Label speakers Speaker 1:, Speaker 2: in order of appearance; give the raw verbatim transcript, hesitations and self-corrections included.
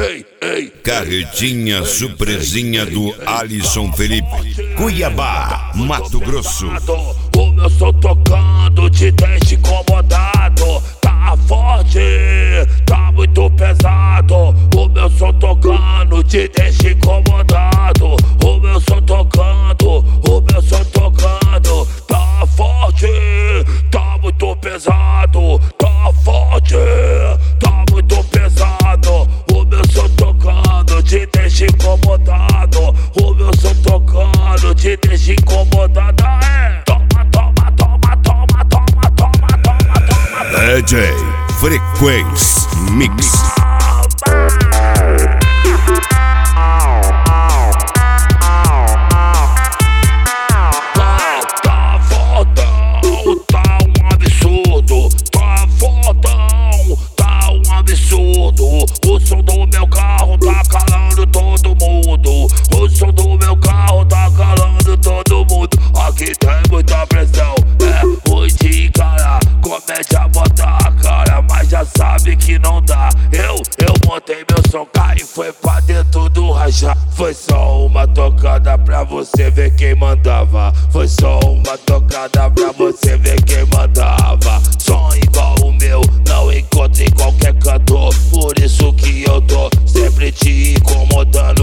Speaker 1: ei, ei.
Speaker 2: Carretinha surpresinha do Alisson Felipe, Cuiabá, Mato Grosso.
Speaker 1: O meu som tocando te deixa incomodado. Tá forte, tá muito pesado. O meu som tocando te deixa incomodado. O meu som tocando, o meu som tocando. Tá forte, tá muito pesado. Tá forte, tá muito pesado. O meu som tocando te deixa incomodado. O meu som tocando te deixa incomodado. É. Toma, toma, toma, toma, toma, toma, toma, toma.
Speaker 2: D J Frequência Mix.
Speaker 1: Tá fodão, tá um absurdo. Tá fodão, tá um absurdo. O som do meu carro tá calando todo mundo. O som do meu carro tá calando todo mundo. Aqui tem muita pressão, é ruim de encarar. Comédia bota a cara, mas já sabe que não dá. Eu, eu montei meu som, caí, foi pra dentro do rachar. Foi só uma tocada pra você ver quem mandava. Foi só uma tocada pra você ver quem mandava. Som igual o meu, não encontro em qualquer cantor. Por isso que eu tô sempre te incomodando.